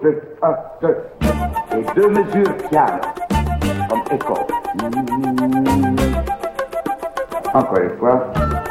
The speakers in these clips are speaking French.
Et 2 mesures piano, comme écho. Encore une fois.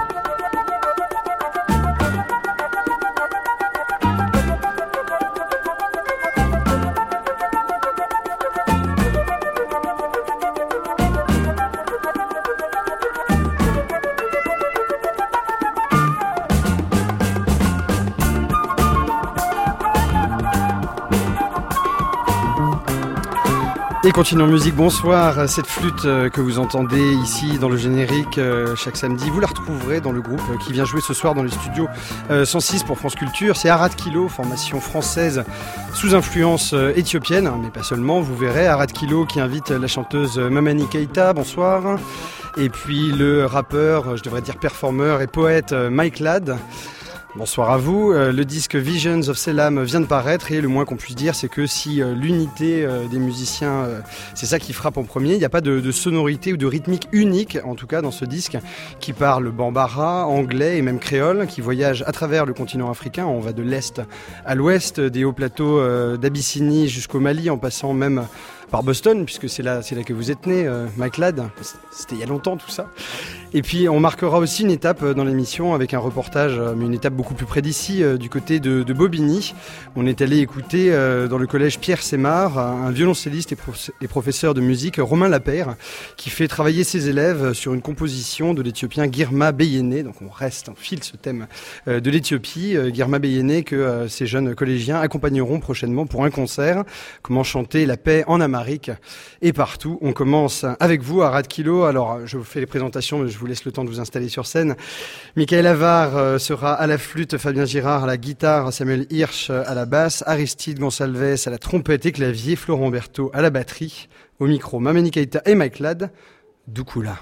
Et continuons en musique, bonsoir. Cette flûte que vous entendez ici dans le générique chaque samedi, vous la retrouverez dans le groupe qui vient jouer ce soir dans les studios 106 pour France Culture. C'est Arad Kilo, formation française sous influence éthiopienne, mais pas seulement, vous verrez. Arad Kilo qui invite la chanteuse Mamani Keita, bonsoir. Et puis le rappeur, je devrais dire performeur et poète Mike Ladd. Bonsoir à vous. Le disque Visions of Selam vient de paraître et le moins qu'on puisse dire, c'est que si l'unité des musiciens, c'est ça qui frappe en premier, il n'y a pas de sonorité ou de rythmique unique, en tout cas dans ce disque, qui parle bambara, anglais et même créole, qui voyage à travers le continent africain. On va de l'est à l'ouest, des hauts plateaux d'Abyssinie jusqu'au Mali, en passant même par Boston, puisque c'est là que vous êtes né, Mike Ladd. C'était il y a longtemps tout ça. Et puis on marquera aussi une étape dans l'émission avec un reportage, mais une étape beaucoup plus près d'ici, du côté de Bobigny. On est allé écouter dans le collège Pierre Semar un violoncelliste et professeur de musique, Romain Lapeyre, qui fait travailler ses élèves sur une composition de l'Éthiopien Girma Beyene. Donc on file ce thème de l'Éthiopie, Girma Beyene, que ces jeunes collégiens accompagneront prochainement pour un concert. Comment chanter la paix en Amérique et partout. On commence avec vous, Arad Kilo. Alors, je vous fais les présentations, mais je vous laisse le temps de vous installer sur scène. Michael Avar sera à la flûte, Fabien Girard à la guitare, Samuel Hirsch à la basse, Aristide Gonçalves à la trompette et clavier, Florent Berthaud à la batterie, au micro, Mamani Keita et Mike Ladd. Doukoula.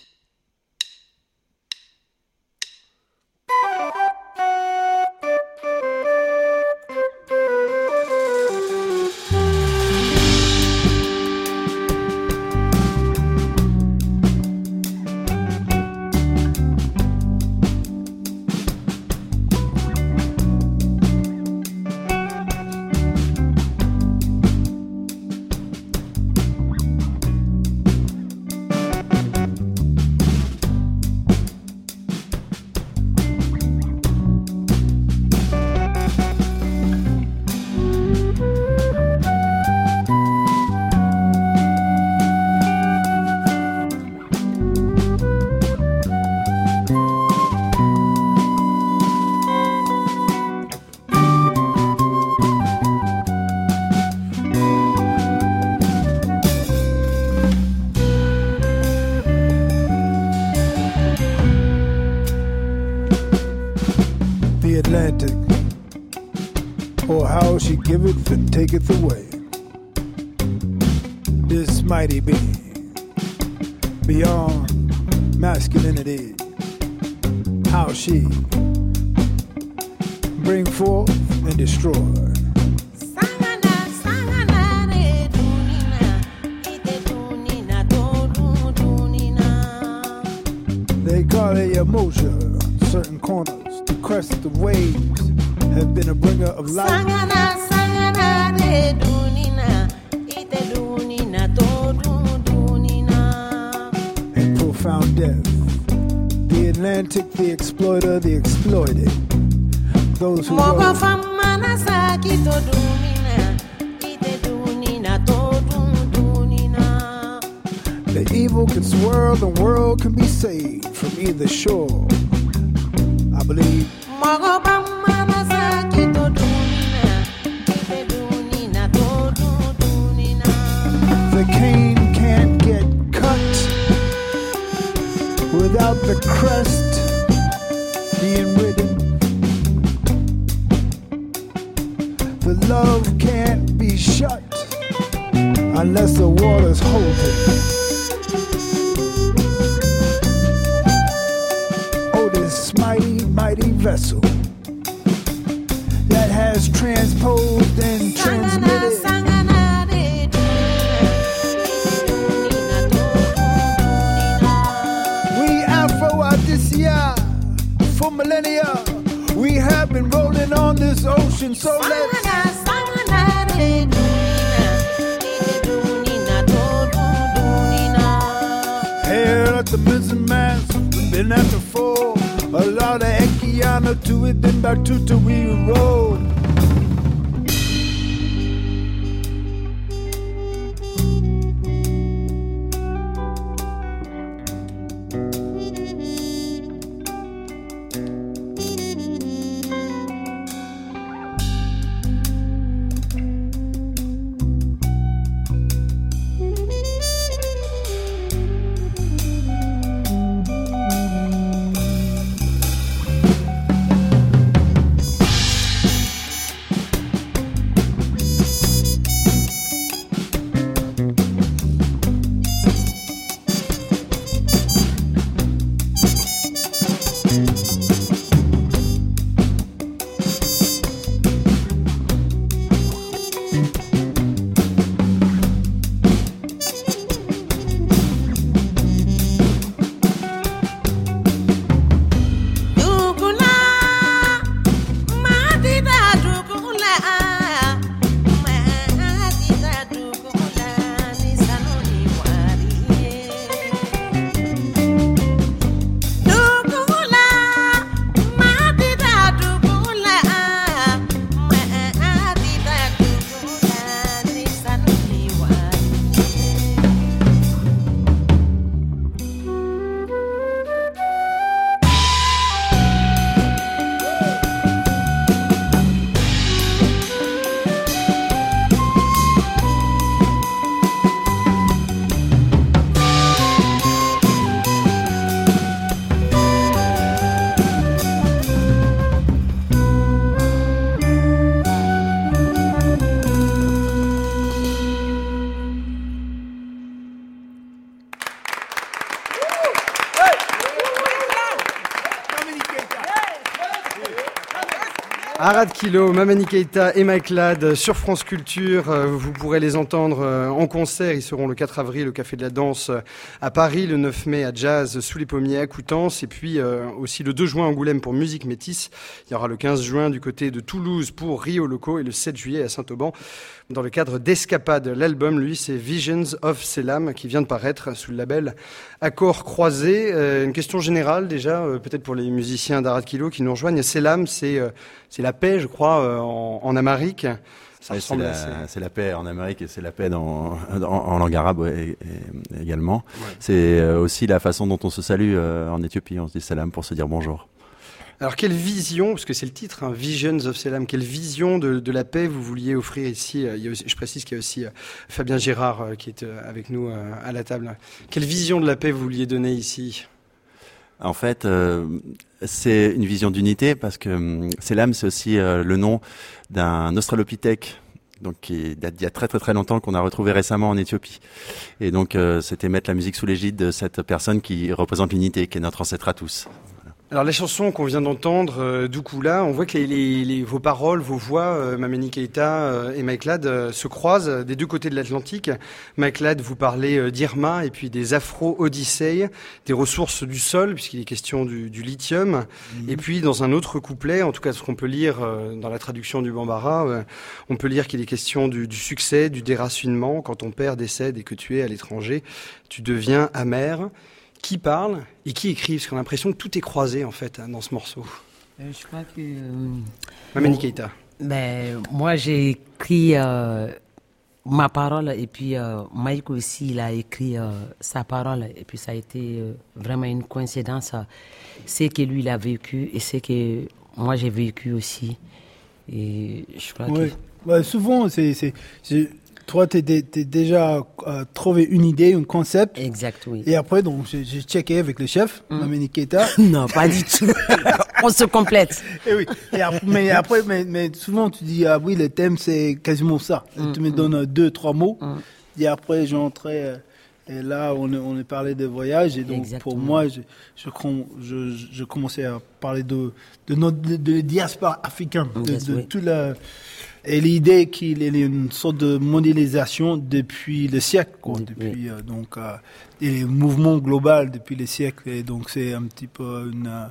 Giveth and taketh away. This mighty being, beyond masculinity, how she bring forth and destroy. They call it emotion, certain corners, the crest of waves have been a bringer of life. And profound death. The Atlantic, the exploiter, the exploited. Those who go. The evil can swirl, the world can be saved from either shore. I believe. The cane can't get cut without the crest being ridden. The love can't be shut unless the water's holding. Oh, this mighty, mighty vessel that has transposed and transmitted. For millennia, we have been rolling on this ocean, so let's Then after 4, a lot of Ekiana to it, then back to Tawiri Road. Arad Kilo, Mamani Keïta et Mike Ladd sur France Culture. Vous pourrez les entendre en concert. Ils seront le 4 avril au Café de la Danse à Paris, le 9 mai à Jazz sous les pommiers à Coutances et puis aussi le 2 juin à Angoulême pour Musique Métis. Il y aura le 15 juin du côté de Toulouse pour Rio Loco et le 7 juillet à Saint-Auban dans le cadre d'Escapade. L'album, lui, c'est Visions of Selam qui vient de paraître sous le label Accords Croisés. Une question générale déjà, peut-être pour les musiciens d'Arad Kilo qui nous rejoignent. Selam, c'est la paix, je crois, en Amérique. Ça oui, ressemble c'est la paix en Amérique et c'est la paix en langue arabe également. Ouais. C'est aussi la façon dont on se salue en Éthiopie. On se dit salam pour se dire bonjour. Alors, quelle vision, parce que c'est le titre, hein, Visions of Selam, quelle vision de la paix vous vouliez offrir ici? Il y a aussi, je précise qu'il y a aussi Fabien Girard qui est avec nous à la table. Quelle vision de la paix vous vouliez donner ici? En fait, c'est une vision d'unité parce que Selam, c'est aussi le nom d'un australopithèque. Donc, qui date d'il y a très très très longtemps, qu'on a retrouvé récemment en Éthiopie. Et donc, c'était mettre la musique sous l'égide de cette personne qui représente l'unité, qui est notre ancêtre à tous. Alors la chanson qu'on vient d'entendre, Doukoula, on voit que vos paroles, vos voix, Mamani Keïta et Mike Ladd se croisent des deux côtés de l'Atlantique. Mike Ladd, vous parlez d'Irma et puis des Afro-Odyssey, des ressources du sol, puisqu'il est question du lithium. Et puis dans un autre couplet, en tout cas ce qu'on peut lire dans la traduction du Bambara, on peut lire qu'il est question du succès, du déracinement. Quand ton père décède et que tu es à l'étranger, tu deviens amer. Qui parle et qui écrit? Parce qu'on a l'impression que tout est croisé en fait dans ce morceau. Je crois que... Mamani Keïta. Moi j'ai écrit ma parole et puis Mike aussi il a écrit sa parole et puis ça a été vraiment une coïncidence. C'est que lui il a vécu et c'est que moi j'ai vécu aussi. Et je crois que... Ouais, souvent toi, tu as déjà trouvé une idée, un concept. Exact, oui. Et après, donc, j'ai checké avec le chef, Mamani Keïta. Non, pas du tout. On se complète. Et oui. Mais souvent, tu dis, ah oui, le thème, c'est quasiment ça. Tu me donnes 2-3 mots. Et après, j'entrais. Et là, on est parlé de voyage. Et donc, exactement. Pour moi, je commençais à parler de diaspora africaine, de tout la. Et l'idée qu'il y ait une sorte de mondialisation depuis le siècle, quoi. Depuis et les mouvements globaux depuis les siècles. Et donc c'est un petit peu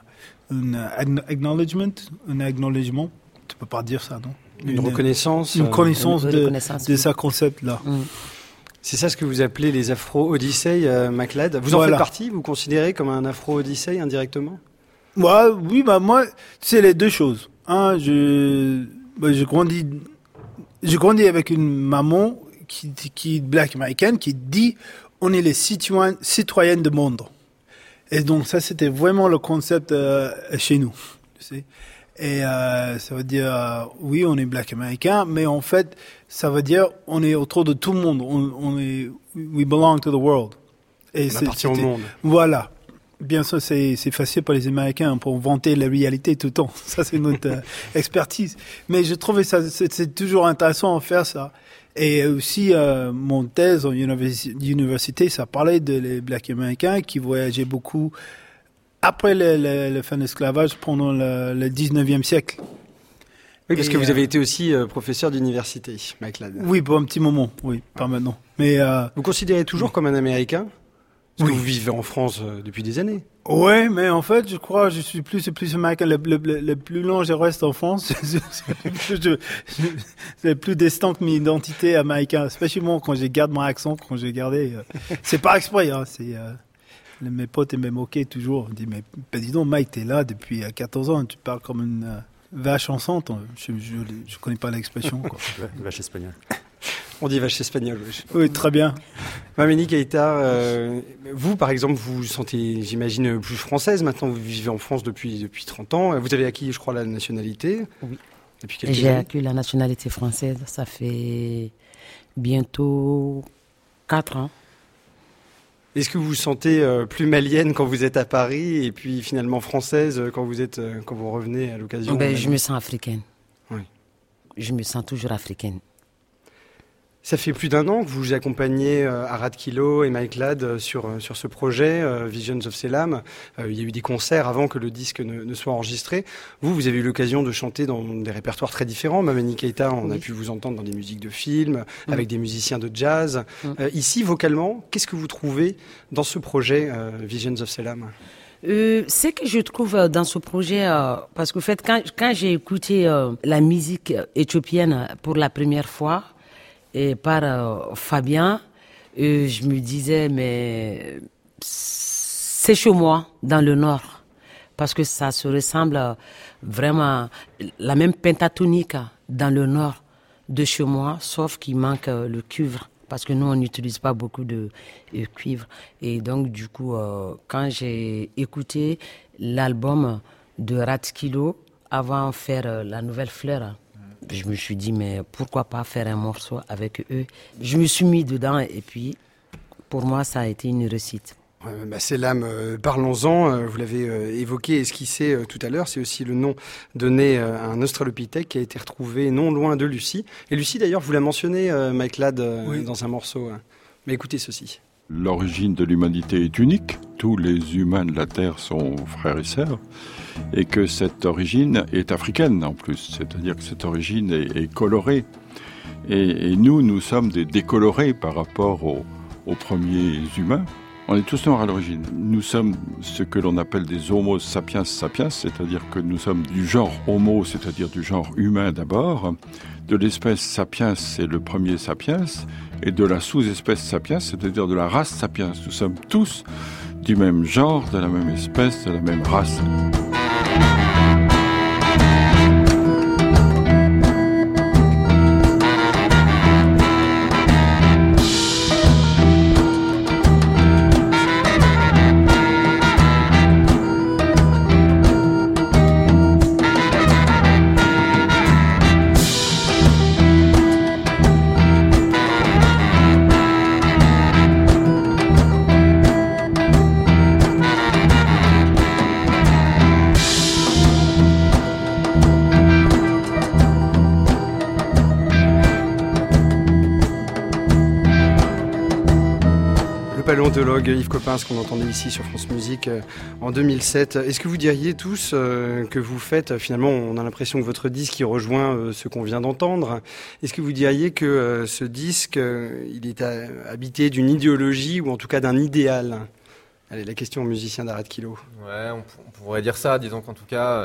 un acknowledgement. Tu peux pas dire ça, non? Une reconnaissance. Une connaissance de ce concept-là. C'est ça ce que vous appelez les Afro-Odyssey, McLeod. Vous en faites partie? Vous considérez comme un Afro-Odyssey indirectement? Oui, moi, c'est les deux choses. Je grandis avec une maman qui est black américaine, qui dit on est les citoyens du monde. Et donc ça, c'était vraiment le concept chez nous. Tu sais. Et ça veut dire, oui, on est black américain, mais en fait, ça veut dire on est autour de tout le monde. We belong to the world. Et on appartient au monde. Voilà. Bien sûr, c'est facile pour les Américains pour vanter la réalité tout le temps. Ça, c'est notre expertise. Mais je trouvais ça, c'est toujours intéressant de faire ça. Et aussi, mon thèse en université, ça parlait les Blacks américains qui voyageaient beaucoup après la fin de l'esclavage pendant le 19e siècle. Oui, parce que vous avez été aussi professeur d'université, McLeod. Oui, pour un petit moment, oui, pas maintenant. Mais vous considérez toujours comme un Américain? Parce que vous vivez en France depuis des années. Ouais, mais en fait, je crois, je suis plus américain. Le plus long je reste en France, c'est plus distant que mon identité américaine. Spécialement quand je garde mon accent, quand j'ai gardé. C'est pas exprès, hein. Mes potes me moquaient toujours. Ils disent, mais dis donc, Mike, t'es là depuis 14 ans, tu parles comme une vache enceinte. Je connais pas l'expression, quoi. Vache espagnole. On dit vache espagnole. Oui, très bien. Mameni Keïta, vous, par exemple, vous vous sentez, j'imagine, plus française. Maintenant, vous vivez en France depuis 30 ans. Vous avez acquis, je crois, la nationalité. Oui. Depuis quelques J'ai années. acquis la nationalité française. Ça fait bientôt 4 ans. Est-ce que vous vous sentez plus malienne quand vous êtes à Paris et puis finalement française quand vous revenez à l'occasion? Je me sens africaine. Oui. Je me sens toujours africaine. Ça fait plus d'1 an que vous accompagnez Arad Kilo et McLeod sur ce projet, Visions of Selam. Il y a eu des concerts avant que le disque ne soit enregistré. Vous avez eu l'occasion de chanter dans des répertoires très différents. Mameni Keïta, on a pu vous entendre dans des musiques de films, avec des musiciens de jazz. Ici, vocalement, qu'est-ce que vous trouvez dans ce projet Visions of Selam? Ce que je trouve dans ce projet, parce qu'en fait, quand j'ai écouté la musique éthiopienne pour la première fois, et par Fabien, je me disais, mais c'est chez moi, dans le Nord, parce que ça se ressemble vraiment, la même pentatonique dans le Nord de chez moi, sauf qu'il manque le cuivre, parce que nous, on n'utilise pas beaucoup de cuivre. Et donc, du coup, quand j'ai écouté l'album de Ratkilo, avant de faire La Nouvelle Fleur, je me suis dit, mais pourquoi pas faire un morceau avec eux? Je me suis mis dedans et puis, pour moi, ça a été une réussite. Selam, parlons-en. Vous l'avez évoqué, esquissé tout à l'heure. C'est aussi le nom donné à un australopithèque qui a été retrouvé non loin de Lucie. Et Lucie, d'ailleurs, vous la mentionnez, McLeod, dans un morceau. Mais écoutez ceci. L'origine de l'humanité est unique. Tous les humains de la Terre sont frères et sœurs. Et que cette origine est africaine en plus. C'est-à-dire que cette origine est colorée. Et nous sommes des décolorés par rapport aux premiers humains. On est tous noirs à l'origine. Nous sommes ce que l'on appelle des Homo sapiens sapiens, c'est-à-dire que nous sommes du genre Homo, c'est-à-dire du genre humain d'abord. De l'espèce sapiens, c'est le premier sapiens. Et de la sous-espèce sapiens, c'est-à-dire de la race sapiens. Nous sommes tous du même genre, de la même espèce, de la même race. Paléontologue Yves Coppens, qu'on entendait ici sur France Musique en 2007. Est-ce que vous diriez tous que vous faites, finalement, on a l'impression que votre disque il rejoint ce qu'on vient d'entendre. Est-ce que vous diriez que ce disque, il est habité d'une idéologie ou en tout cas d'un idéal? Allez, la question au musicien d'Arad Kilo. Ouais, on pourrait dire ça. Disons qu'en tout cas,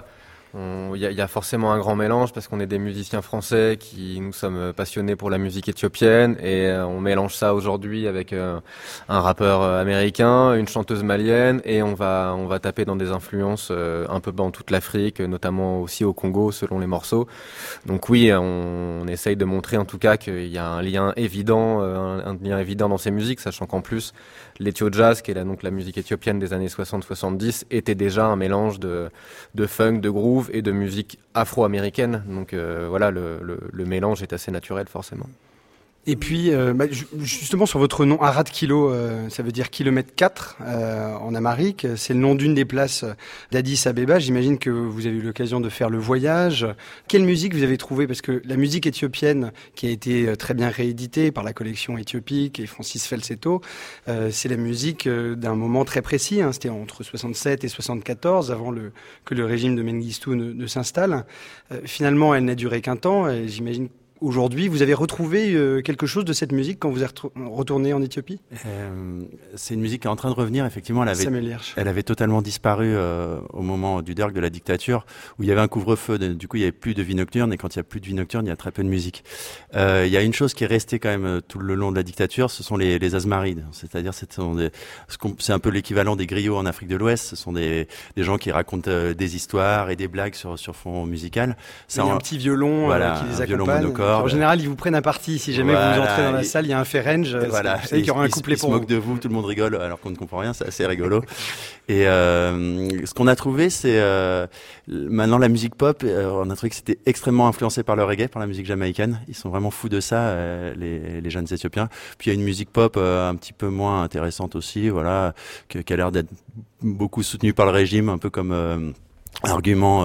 Il y a forcément un grand mélange parce qu'on est des musiciens français qui nous sommes passionnés pour la musique éthiopienne et on mélange ça aujourd'hui avec un rappeur américain, une chanteuse malienne et on va taper dans des influences un peu dans toute l'Afrique, notamment aussi au Congo selon les morceaux. Donc oui, on essaye de montrer en tout cas qu'il y a un lien évident dans ces musiques, sachant qu'en plus l'Ethio Jazz, qui est donc la musique éthiopienne des années 60-70, était déjà un mélange de funk, de groove et de musique afro-américaine. Donc voilà, le mélange est assez naturel forcément. Et puis, justement, sur votre nom, Arad Kilo, ça veut dire kilomètre 4 en amharique. C'est le nom d'une des places d'Addis Abeba. J'imagine que vous avez eu l'occasion de faire le voyage. Quelle musique vous avez trouvée? Parce que la musique éthiopienne, qui a été très bien rééditée par la collection éthiopique et Francis Felsetto, c'est la musique d'un moment très précis. C'était entre 67 et 74, avant que le régime de Mengistu ne s'installe. Finalement, elle n'a duré qu'un temps. Et j'imagine aujourd'hui, vous avez retrouvé quelque chose de cette musique quand vous êtes retourné en Éthiopie? C'est une musique qui est en train de revenir. Effectivement, elle avait totalement disparu au moment du derg de la dictature, où il y avait un couvre-feu. Du coup, il n'y avait plus de vie nocturne. Et quand il n'y a plus de vie nocturne, il y a très peu de musique. Il y a une chose qui est restée quand même tout le long de la dictature, ce sont les Azmarides. C'est-à-dire, c'est un peu l'équivalent des griots en Afrique de l'Ouest. Ce sont des gens qui racontent des histoires et des blagues sur fond musical. Il y a un petit violon qui les accompagne. En général, ils vous prennent un parti. Si jamais vous entrez dans la salle, il y a un phalange. Vous savez qu'il y aura un couplet pour vous. Ils se moquent de vous, tout le monde rigole alors qu'on ne comprend rien. C'est assez rigolo. Et ce qu'on a trouvé, c'est maintenant la musique pop. On a trouvé que c'était extrêmement influencé par le reggae, par la musique jamaïcaine. Ils sont vraiment fous de ça, les jeunes Éthiopiens. Puis il y a une musique pop un petit peu moins intéressante aussi, voilà, qui a l'air d'être beaucoup soutenue par le régime, un peu comme argument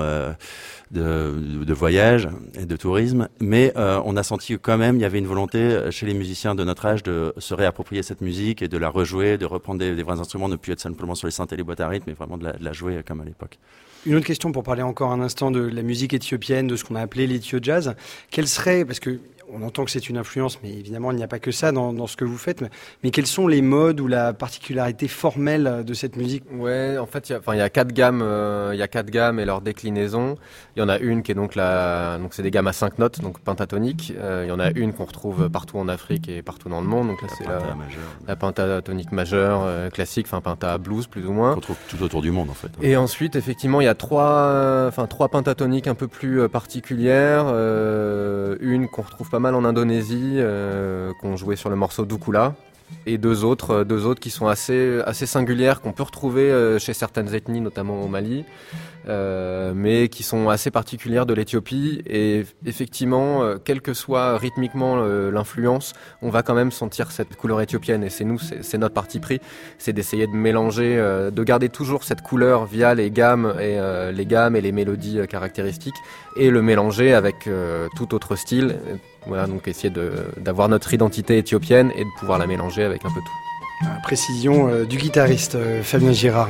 de voyage et de tourisme, mais on a senti que quand même il y avait une volonté chez les musiciens de notre âge de se réapproprier cette musique et de la rejouer, de reprendre des vrais instruments, ne plus être simplement sur les synthés et les boîtes à rythme, mais vraiment de la jouer comme à l'époque. Une autre question pour parler encore un instant de la musique éthiopienne, de ce qu'on a appelé l'Ethio Jazz. Quelle serait, parce que on entend que c'est une influence, mais évidemment, il n'y a pas que ça dans ce que vous faites. Mais quels sont les modes ou la particularité formelle de cette musique? Ouais, en fait, il y a 4 gammes, et leurs déclinaisons. Il y en a une qui est donc c'est des gammes à 5 notes, donc pentatoniques. Il y en a une qu'on retrouve partout en Afrique et partout dans le monde. Donc là, c'est la pentatonique majeure classique, enfin penta blues plus ou moins. Qu'on trouve tout autour du monde en fait. Et ensuite, effectivement, il y a trois pentatoniques un peu plus particulières. Une qu'on retrouve pas mal en Indonésie, qu'on jouait sur le morceau Dukula, et deux autres qui sont assez singulières, qu'on peut retrouver chez certaines ethnies, notamment au Mali, mais qui sont assez particulières de l'Éthiopie. Et effectivement, quelle que soit rythmiquement l'influence, on va quand même sentir cette couleur éthiopienne. Et c'est notre parti pris, c'est d'essayer de mélanger, de garder toujours cette couleur via les gammes et les mélodies caractéristiques, et le mélanger avec tout autre style. Voilà, donc essayer d'avoir notre identité éthiopienne et de pouvoir la mélanger avec un peu tout. Précision du guitariste Fabien Girard.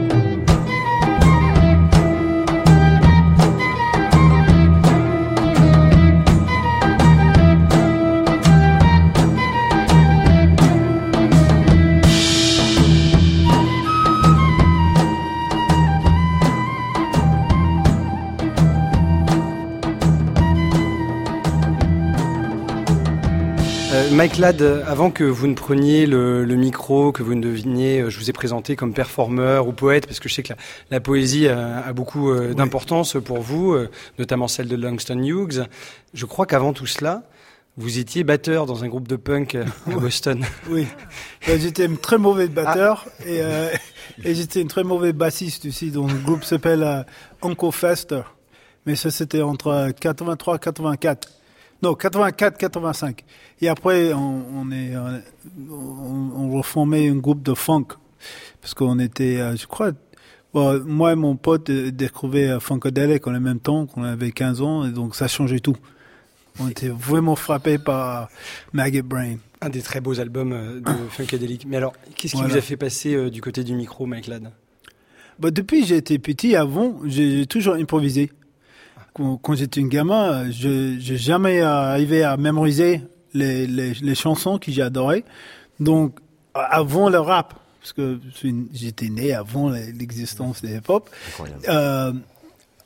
Mike Ladd, avant que vous ne preniez le micro, que vous ne deveniez, je vous ai présenté comme performeur ou poète, parce que je sais que la poésie a beaucoup d'importance pour vous, notamment celle de Langston Hughes. Je crois qu'avant tout cela, vous étiez batteur dans un groupe de punk à Boston. Oui, j'étais un très mauvais batteur et j'étais un très mauvais bassiste aussi. Donc le groupe s'appelle Uncle Fester, mais ça c'était entre 83 et 84. Non, 84-85. Et après, on reformait un groupe de funk. Parce qu'on était, je crois, moi et mon pote découvraient Funkadelic en même temps, qu'on avait 15 ans, et donc ça changeait tout. On était vraiment frappés par Maggot Brain. Un des très beaux albums de Funkadelic. Mais alors, qu'est-ce qui vous a fait passer du côté du micro, Mike Ladd? Depuis que j'ai été petit, avant, j'ai toujours improvisé. Quand j'étais un gamin, j'ai jamais arrivé à mémoriser les chansons que j'adorais. Donc, avant le rap, parce que j'étais né avant l'existence des hip-hop,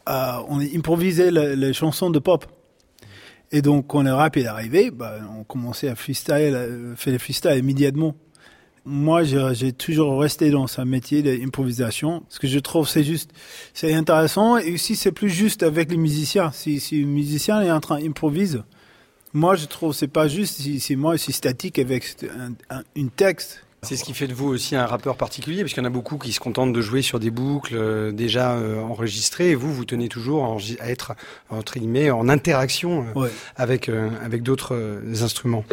on improvisait les chansons de pop. Et donc, quand le rap est arrivé, on commençait à faire le freestyle immédiatement. Moi, j'ai toujours resté dans ce métier d'improvisation. Ce que je trouve, c'est intéressant. Et aussi, c'est plus juste avec les musiciens. Si un musicien est en train d'improviser, moi, je trouve, c'est pas juste si moi, je suis statique avec un texte. C'est ce qui fait de vous aussi un rappeur particulier, parce qu'il y en a beaucoup qui se contentent de jouer sur des boucles déjà enregistrées, et vous tenez toujours à être, entre guillemets, en interaction avec d'autres instruments.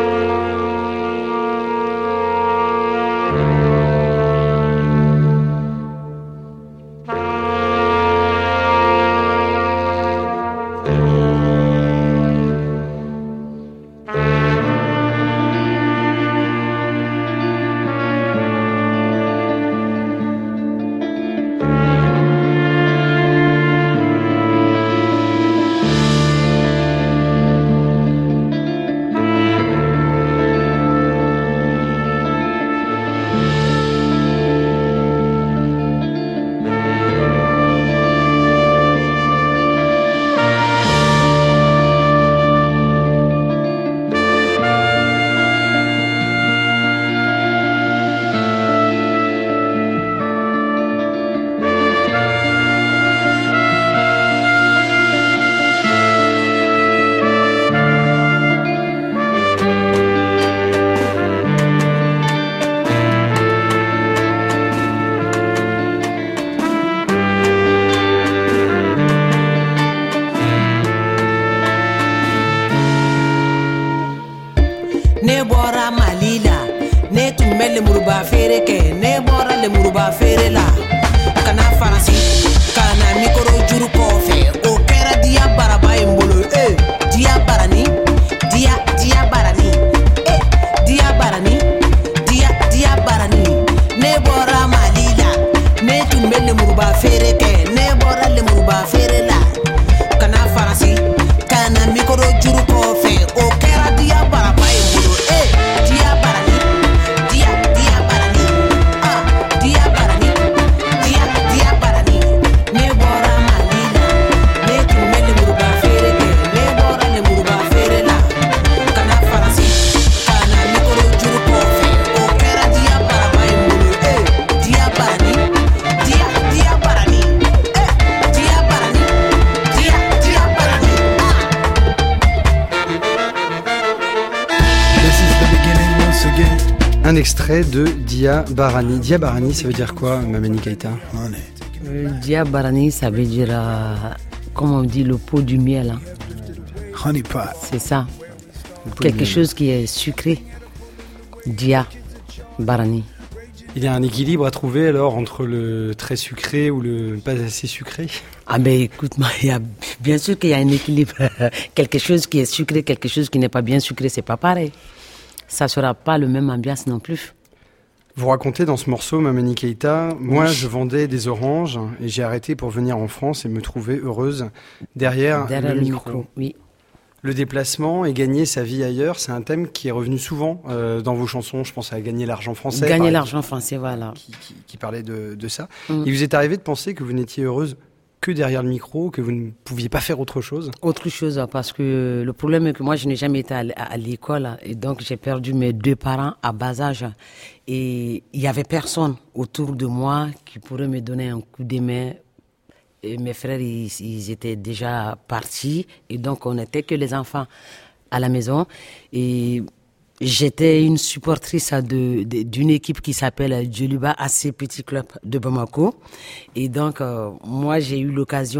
Un extrait de Dia Barani. Dia Barani, ça veut dire quoi, Mamani Keïta? Dia Barani, ça veut dire, comme on dit, le pot du miel. Hein. Honey pot. C'est ça. Quelque chose qui est sucré. Dia Barani. Il y a un équilibre à trouver alors entre le très sucré ou le pas assez sucré? Ah ben écoute-moi, bien sûr qu'il y a un équilibre. Quelque chose qui est sucré, quelque chose qui n'est pas bien sucré, c'est pas pareil. Ça sera pas le même ambiance non plus. Vous racontez dans ce morceau, Mamani Keïta, moi je vendais des oranges et j'ai arrêté pour venir en France et me trouver heureuse derrière le micro. Oui. Le déplacement et gagner sa vie ailleurs, c'est un thème qui est revenu souvent dans vos chansons. Je pense à Gagner l'argent français. Gagner l'argent français, voilà. Qui parlait de ça. Il vous est arrivé de penser que vous n'étiez heureuse que derrière le micro, que vous ne pouviez pas faire autre chose? Autre chose, parce que le problème est que moi, je n'ai jamais été à l'école et donc j'ai perdu mes 2 parents à bas âge. Et il n'y avait personne autour de moi qui pourrait me donner un coup de main. Et mes frères, ils étaient déjà partis et donc on n'était que les enfants à la maison. Et j'étais une supportrice d'une équipe qui s'appelle Djoliba AC Petit Club de Bamako. Et donc, moi, j'ai eu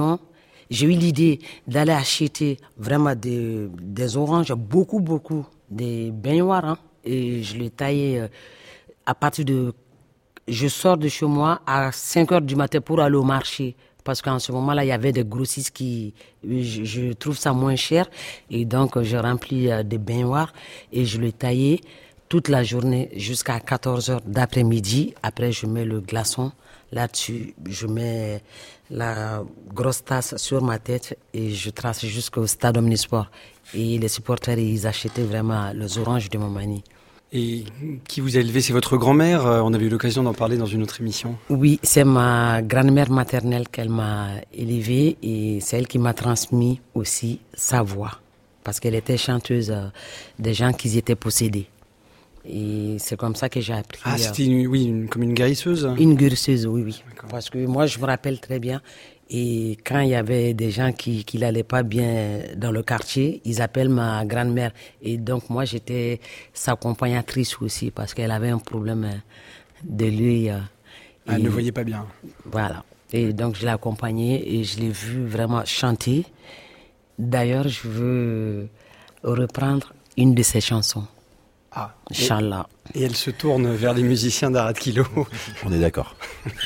l'idée d'aller acheter vraiment des oranges, beaucoup, des baignoires. Hein, et je les taillais à partir de... Je sors de chez moi à 5h du matin pour aller au marché. Parce qu'en ce moment-là, il y avait des grossistes qui... Je trouve ça moins cher. Et donc, je remplis des baignoires et je les taillais toute la journée jusqu'à 14h d'après-midi. Après, je mets le glaçon là-dessus. Je mets la grosse tasse sur ma tête et je trace jusqu'au stade Omnisport. Et les supporters, ils achetaient vraiment les oranges de Mamani. Et qui vous a élevé? C'est votre grand-mère? On avait eu l'occasion d'en parler dans une autre émission. Oui, c'est ma grand-mère maternelle qu'elle m'a élevée et c'est elle qui m'a transmis aussi sa voix. Parce qu'elle était chanteuse des gens qui étaient possédés. Et c'est comme ça que j'ai appris. Ah, c'était comme une guérisseuse? Une guérisseuse, oui. D'accord. Parce que moi, je me rappelle très bien. Et quand il y avait des gens qui n'allaient pas bien dans le quartier, ils appellent ma grand-mère. Et donc, moi, j'étais sa accompagnatrice aussi parce qu'elle avait un problème de l'œil. Elle ne voyait pas bien. Voilà. Et donc, je l'ai accompagnée et je l'ai vue vraiment chanter. D'ailleurs, je veux reprendre une de ses chansons. Ah, Inch'Allah. Et elle se tourne vers les musiciens d'Arad Kilo. On est d'accord.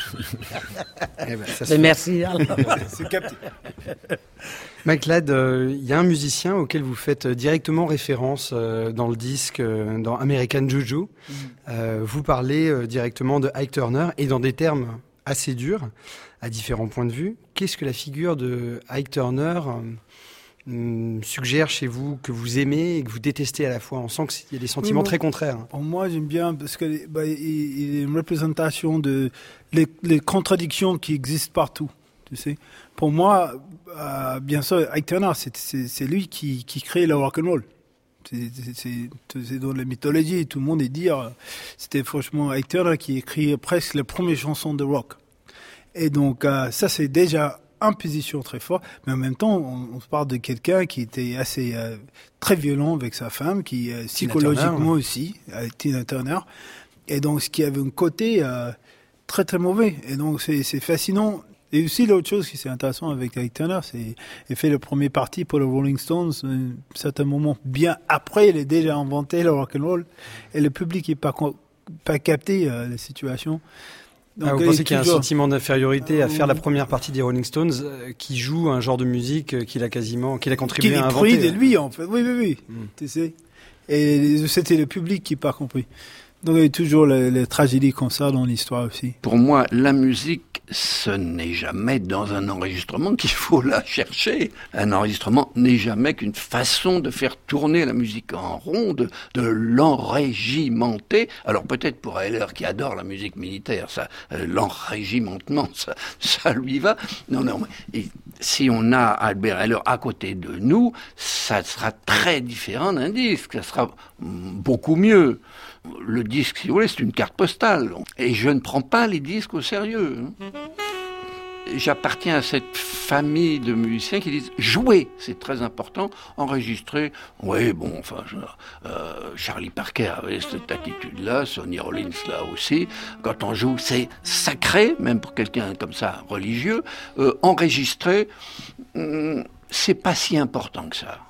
Mais merci. C'est capté. Mike Ladd, il y a un musicien auquel vous faites directement référence dans le disque, dans American Juju. Vous parlez directement de Ike Turner et dans des termes assez durs, à différents points de vue. Qu'est-ce que la figure de Ike Turner suggère chez vous, que vous aimez et que vous détestez à la fois? On sent qu'il y a des sentiments très contraires. Pour moi, j'aime bien parce que il est une représentation de les contradictions qui existent partout. Tu sais, pour moi, bien sûr, Ike Turner, c'est lui qui crée le rock and roll. C'est dans la mythologie, tout le monde est dire, c'était franchement Ike Turner qui écrit presque les premières chansons de rock. Et donc ça, c'est déjà en position très fort, mais en même temps, on parle de quelqu'un qui était assez très violent avec sa femme, qui psychologiquement aussi, Tina Turner, et donc ce qui avait un côté très très mauvais. Et donc c'est fascinant. Et aussi l'autre chose qui c'est intéressant avec Ike Turner, c'est il fait le premier parti pour les Rolling Stones, à un certain moment. Bien après, il a déjà inventé le rock and roll, et le public n'est pas capté la situation. Donc, vous pensez qu'il y a un sentiment d'infériorité à faire la première partie des Rolling Stones qui joue un genre de musique qu'il a contribué à inventer? Qu'il est de lui, en fait. Oui. Tu sais. Et c'était le public qui n'a pas compris. Donc il y a toujours les tragédies comme ça dans l'histoire aussi. Pour moi, la musique, ce n'est jamais dans un enregistrement qu'il faut la chercher. Un enregistrement n'est jamais qu'une façon de faire tourner la musique en rond, de l'enrégimenter. Alors peut-être pour Heller qui adore la musique militaire, ça, l'enrégimentement, ça lui va. Non. Et si on a Albert Heller à côté de nous, ça sera très différent d'un disque. Ça sera beaucoup mieux. Le disque, si vous voulez, c'est une carte postale. Et je ne prends pas les disques au sérieux. J'appartiens à cette famille de musiciens qui disent jouer, c'est très important. Enregistrer, oui, bon, enfin, Charlie Parker avait cette attitude-là, Sonny Rollins là aussi. Quand on joue, c'est sacré, même pour quelqu'un comme ça, religieux. Enregistrer, c'est pas si important que ça.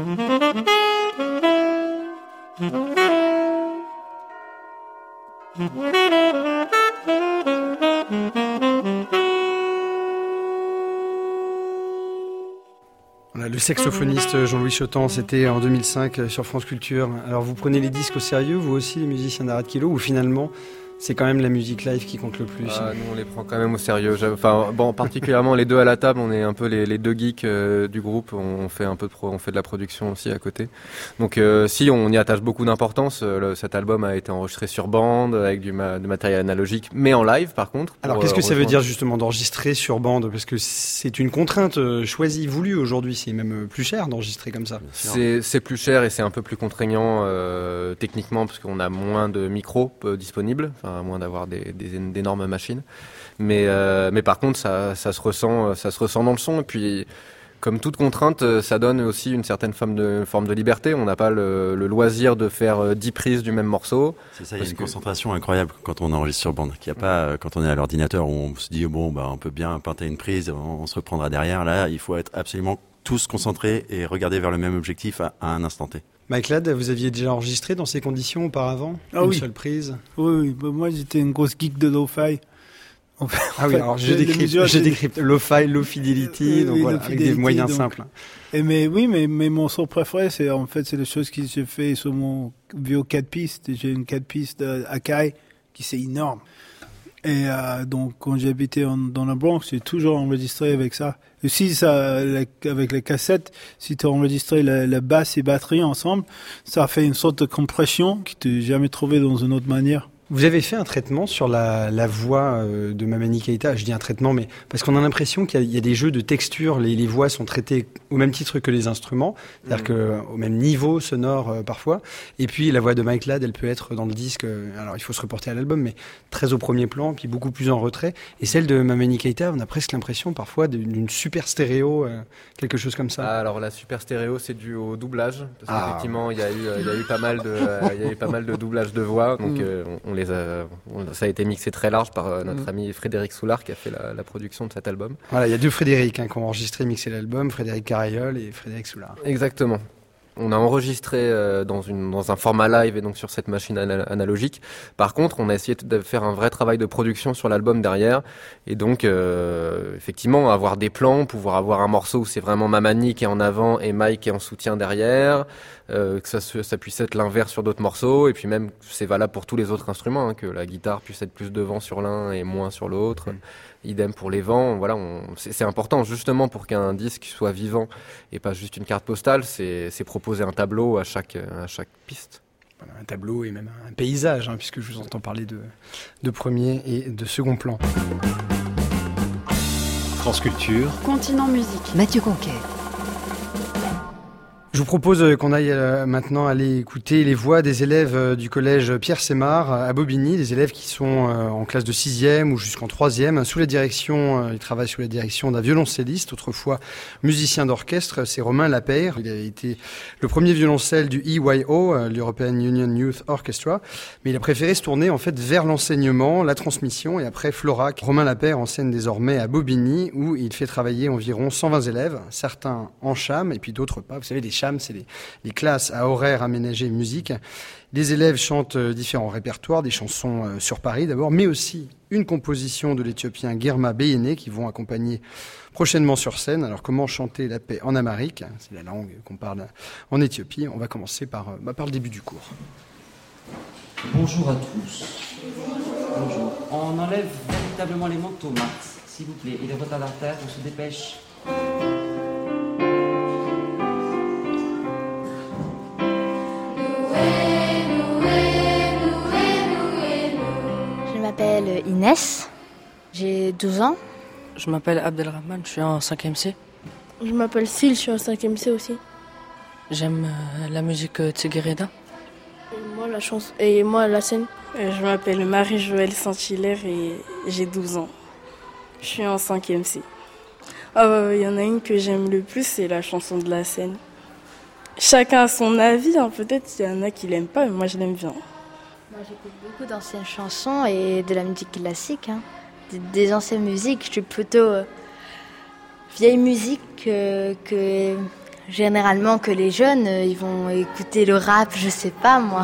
Le saxophoniste Jean-Louis Chotan, c'était en 2005 sur France Culture. Alors vous prenez les disques au sérieux, vous aussi, les musiciens d'Arad Kilo, ou finalement c'est quand même la musique live qui compte le plus? Nous on les prend quand même au sérieux. Particulièrement les deux à la table, on est un peu les deux geeks du groupe. On fait on fait de la production aussi à côté. Donc si on y attache beaucoup d'importance, cet album a été enregistré sur bande avec du matériel analogique, mais en live par contre. Alors qu'est-ce que ça veut dire justement d'enregistrer sur bande? Parce que c'est une contrainte choisie, voulue aujourd'hui. C'est même plus cher d'enregistrer comme ça. C'est plus cher et c'est un peu plus contraignant techniquement parce qu'on a moins de micros disponibles. À moins d'avoir d'énormes machines, mais par contre ça se ressent dans le son. Et puis comme toute contrainte, ça donne aussi une certaine forme de liberté. On n'a pas le loisir de faire 10 prises du même morceau. C'est ça, il y a une concentration incroyable quand on enregistre sur bande, qu'il n'y a pas quand on est à l'ordinateur où on se dit on peut bien pinter une prise, on se reprendra derrière. Là, il faut être absolument tous concentrés et regarder vers le même objectif à un instant T. Mike Ladd, vous aviez déjà enregistré dans ces conditions auparavant? Une seule prise? Oui. Moi, j'étais une grosse geek de lo-fi. Alors je décrypte lo-fi, low fidelity, donc voilà, avec des moyens simples. Mais mon son préféré, c'est les choses que j'ai fait sur mon vieux 4 pistes. J'ai une 4 pistes Akai qui c'est énorme. Et donc, quand j'habitais dans la Bronx, j'ai toujours enregistré avec ça. Aussi, avec les cassettes, si tu as enregistré la basse et batterie ensemble, ça fait une sorte de compression que tu n'as jamais trouvé dans une autre manière. Vous avez fait un traitement sur la voix de Mamani Keïta. Je dis un traitement, mais parce qu'on a l'impression qu'il y a des jeux de texture. Les voix sont traitées au même titre que les instruments, c'est-à-dire qu'au même niveau sonore parfois. Et puis la voix de Mike Ladd, elle peut être dans le disque. Alors il faut se reporter à l'album, mais très au premier plan, puis beaucoup plus en retrait. Et celle de Mamani Keïta, on a presque l'impression parfois d'une super stéréo, quelque chose comme ça. Alors la super stéréo, c'est dû au doublage, parce qu'effectivement il y a eu pas mal de doublages de voix, donc ça a été mixé très large par notre ami Frédéric Soulard qui a fait la production de cet album. Voilà, il y a deux Frédéric qui ont enregistré et mixé l'album, Frédéric Carayol et Frédéric Soulard. Exactement. On a enregistré dans un format live et donc sur cette machine analogique. Par contre, on a essayé de faire un vrai travail de production sur l'album derrière. Et donc, effectivement, avoir des plans, pouvoir avoir un morceau où c'est vraiment Mamani qui est en avant et Mike qui est en soutien derrière, que ça puisse être l'inverse sur d'autres morceaux. Et puis même, c'est valable pour tous les autres instruments, que la guitare puisse être plus devant sur l'un et moins sur l'autre. Idem pour les vents. Voilà, c'est important justement pour qu'un disque soit vivant et pas juste une carte postale. C'est proposer un tableau à chaque piste. Voilà, un tableau et même un paysage, puisque je vous entends parler de premier et de second plan. France Culture. Continent Musique. Mathieu Conquet. Je vous propose qu'on aille maintenant aller écouter les voix des élèves du collège Pierre Sémard à Bobigny, des élèves qui sont en classe de 6e ou jusqu'en 3e, ils travaillent sous la direction d'un violoncelliste, autrefois musicien d'orchestre, c'est Romain Lapeyre. Il a été le premier violoncelle du EYO, l'European Union Youth Orchestra, mais il a préféré se tourner en fait vers l'enseignement, la transmission et après Florac. Romain Lapeyre enseigne désormais à Bobigny où il fait travailler environ 120 élèves, certains en cham et puis d'autres pas. Vous savez, les chams, c'est les classes à horaires aménagés musique. Les élèves chantent différents répertoires, des chansons sur Paris d'abord, mais aussi une composition de l'Éthiopien Girma Beyene qui vont accompagner prochainement sur scène. Alors comment chanter la paix en Amharique, c'est la langue qu'on parle en Éthiopie. On va commencer par le début du cours. Bonjour à tous. Bonjour. On enlève véritablement les manteaux, Max, s'il vous plaît. Et les retardataires, on se dépêche. Je m'appelle Inès, j'ai 12 ans. Je m'appelle Abdelrahman, je suis en 5e C. Je m'appelle Sil, je suis en 5e C aussi. J'aime la musique Tsegereda. Et moi la scène. Je m'appelle Marie-Joëlle Saint-Hilaire et j'ai 12 ans. Je suis en 5e C. Il y en a une que j'aime le plus, c'est la chanson de la scène. Chacun a son avis, peut-être il y en a qui l'aiment pas, mais moi je l'aime bien. Moi j'écoute beaucoup d'anciennes chansons et de la musique classique. Des anciennes musiques, je suis plutôt vieille musique que généralement que les jeunes, ils vont écouter le rap, je sais pas moi.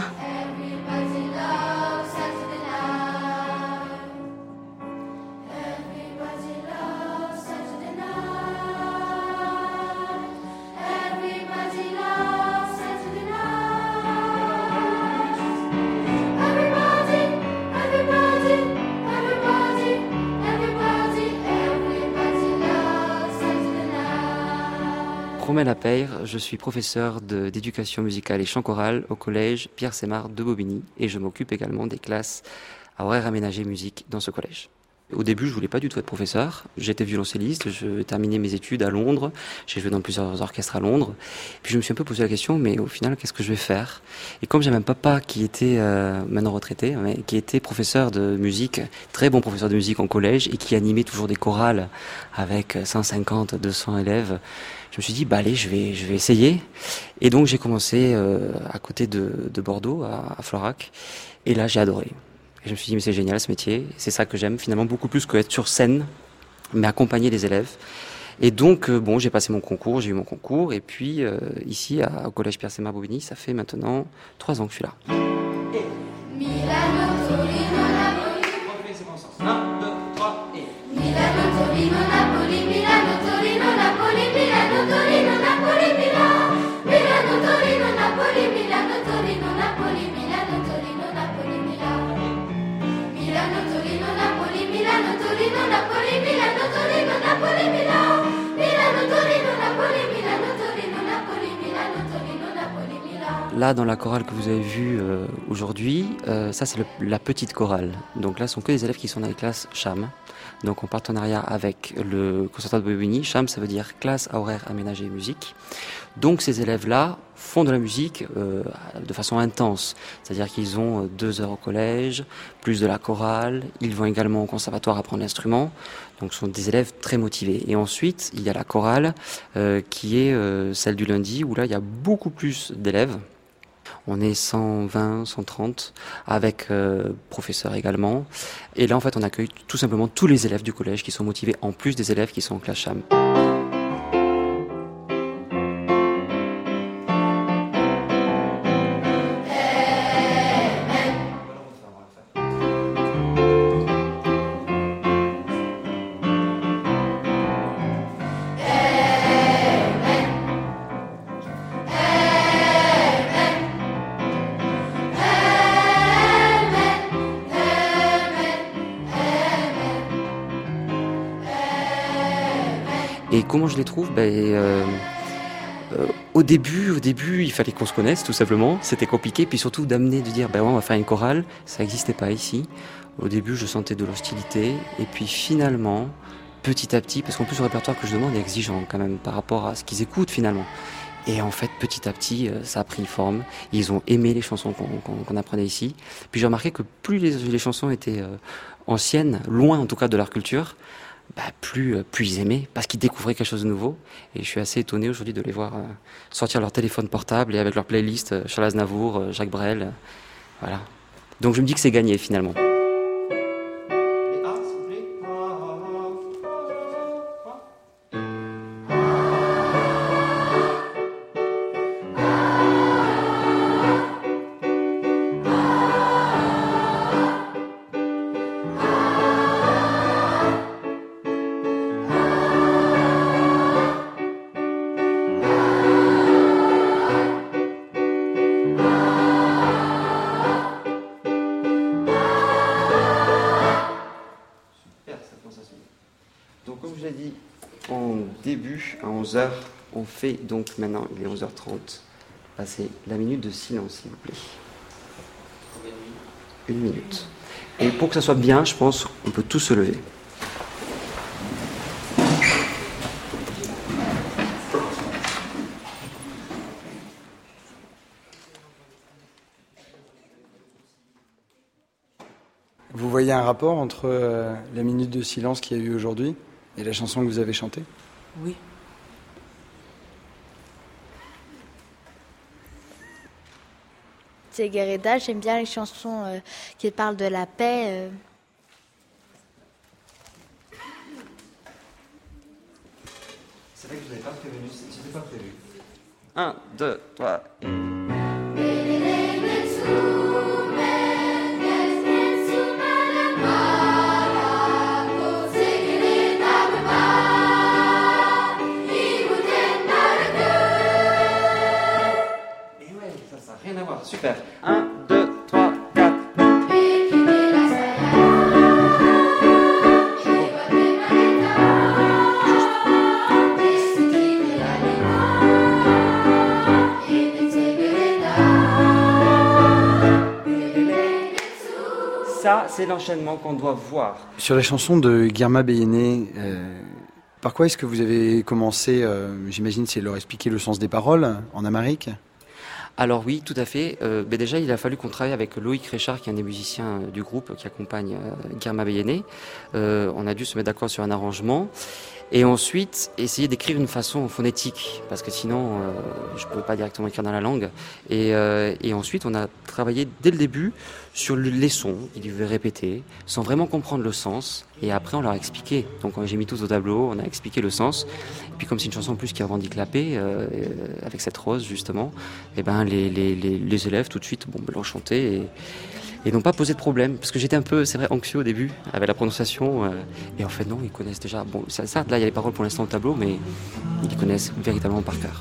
Romain Lapeyre, je suis professeur d'éducation musicale et chant choral au collège Pierre Sémard de Bobigny et je m'occupe également des classes à horaires aménagés musique dans ce collège. Au début, je voulais pas du tout être professeur. J'étais violoncelliste, je terminais mes études à Londres, j'ai joué dans plusieurs orchestres à Londres. Puis je me suis un peu posé la question, mais au final, qu'est-ce que je vais faire ? Et comme j'avais un papa qui était maintenant retraité, mais qui était professeur de musique, très bon professeur de musique en collège et qui animait toujours des chorales avec 150, 200 élèves, je me suis dit, allez, je vais essayer. Et donc j'ai commencé à côté de Bordeaux, à Florac, et là j'ai adoré. Et je me suis dit, mais c'est génial ce métier, c'est ça que j'aime finalement beaucoup plus qu'être sur scène, mais accompagner les élèves. Et donc, j'ai passé mon concours, j'ai eu mon concours, et puis ici, au collège Pierre Sémard Bobigny, ça fait maintenant 3 ans que je suis là. Milano, Torino, Napoli. Refais bon sens. 1, 2, 3, et... Milano, Torino, Napoli, Milano, Torino, Napoli, Milano, Torino, Napoli, Milano. Milano, Torino, Napoli, Milano, Torino, Napoli, Milano, Torino, Napoli, Milano. Milano, Torino, Napoli. là, dans la chorale que vous avez vue aujourd'hui, ça c'est la petite chorale. Donc là, ce sont que des élèves qui sont dans les classes CHAM. Donc en partenariat avec le Conservatoire de Bobigny. CHAM, ça veut dire classe à horaire aménagé musique. Donc ces élèves-là font de la musique de façon intense. C'est-à-dire qu'ils ont 2 heures au collège, plus de la chorale. Ils vont également au conservatoire apprendre l'instrument. Donc ce sont des élèves très motivés. Et ensuite, il y a la chorale qui est celle du lundi, où là, il y a beaucoup plus d'élèves. On est 120, 130, avec professeurs également. Et là, en fait, on accueille tout simplement tous les élèves du collège qui sont motivés, en plus des élèves qui sont en classe CHAM. Et comment je les trouve? Au début, il fallait qu'on se connaisse, tout simplement. C'était compliqué, puis surtout de dire, on va faire une chorale. Ça n'existait pas ici. Au début, je sentais de l'hostilité. Et puis finalement, petit à petit, parce qu'en plus, le répertoire que je demande est exigeant quand même par rapport à ce qu'ils écoutent finalement. Et en fait, petit à petit, ça a pris forme. Ils ont aimé les chansons qu'on apprenait ici. Puis j'ai remarqué que plus les chansons étaient anciennes, loin en tout cas de leur culture, plus ils aimaient, parce qu'ils découvraient quelque chose de nouveau. Et je suis assez étonné aujourd'hui de les voir sortir leur téléphone portable et avec leur playlist Charles Aznavour, Jacques Brel. Voilà. Donc je me dis que c'est gagné finalement. Donc comme je l'ai dit en début, à 11h, on fait donc maintenant, il est 11h30, passer la minute de silence s'il vous plaît. 1 minute. Et pour que ça soit bien, je pense qu'on peut tous se lever. Vous voyez un rapport entre la minute de silence qu'il y a eu aujourd'hui et la chanson que vous avez chantée? Oui. Tseguereda, j'aime bien les chansons qui parlent de la paix. C'est vrai que je n'avais pas prévenu, c'était pas prévu. 1, 2, 3 et... Rien à voir, super. 1, 2, 3, 4. Ça, c'est l'enchaînement qu'on doit voir. Sur la chanson de Guerma Béhéné, par quoi est-ce que vous avez commencé, j'imagine c'est leur expliquer le sens des paroles en amharique? Alors oui, tout à fait. Déjà, il a fallu qu'on travaille avec Loïc Richard, qui est un des musiciens du groupe qui accompagne Guerma Béhéné. On a dû se mettre d'accord sur un arrangement. Et ensuite, essayer d'écrire une façon phonétique, parce que sinon, je ne pouvais pas directement écrire dans la langue. Et ensuite, on a travaillé dès le début sur les sons. Ils devaient répéter, sans vraiment comprendre le sens. Et après, on leur a expliqué. Donc, j'ai mis tout au tableau, on a expliqué le sens. Et puis, comme c'est une chanson en plus qui revendique la paix, avec cette rose, justement, et les élèves, tout de suite, l'ont chanté et n'ont pas posé de problème, parce que j'étais un peu, c'est vrai, anxieux au début avec la prononciation, et en fait non, ils connaissent déjà, là il y a les paroles pour l'instant au tableau, mais ils les connaissent véritablement par cœur.